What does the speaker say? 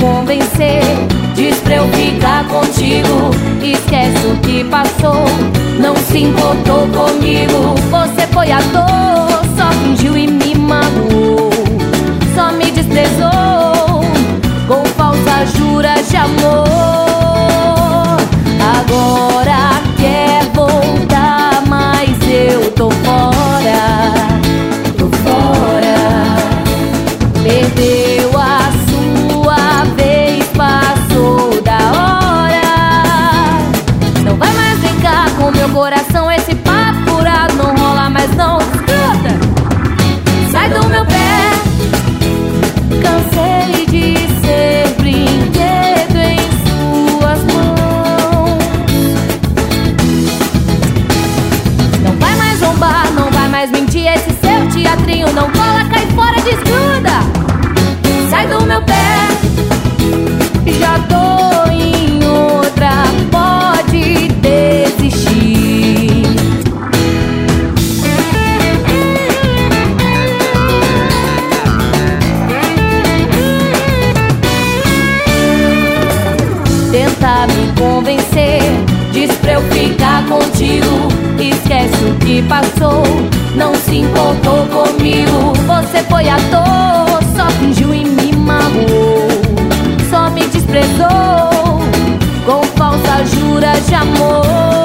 convencer, diz pra eu ficar contigo. Esquece o que passou, não se importou comigo. Você foi à toa, só fingiu e me magoou. Só me desprezou com falsas juras de amor. Agora quer voltar, mas eu tô fora. Tô fora. Perdeu a sua vez, passou da hora. Não vai mais brincar com meu coração, esse papo furado não rola mais não. Escuta, sai do meu pé. Cansei de ser brinquedo em suas mãos. Não vai mais zombar, não vai mais mentir. Esse seu teatrinho não cola, cai fora, desgruda. Sai do meu pé, já tô em outra, pode desistir. Tenta me convencer, diz pra eu ficar contigo. Esquece o que passou, não se importou comigo. Você foi à toa, só fingiu e me magoou. Só me desprezou com falsas juras de amor.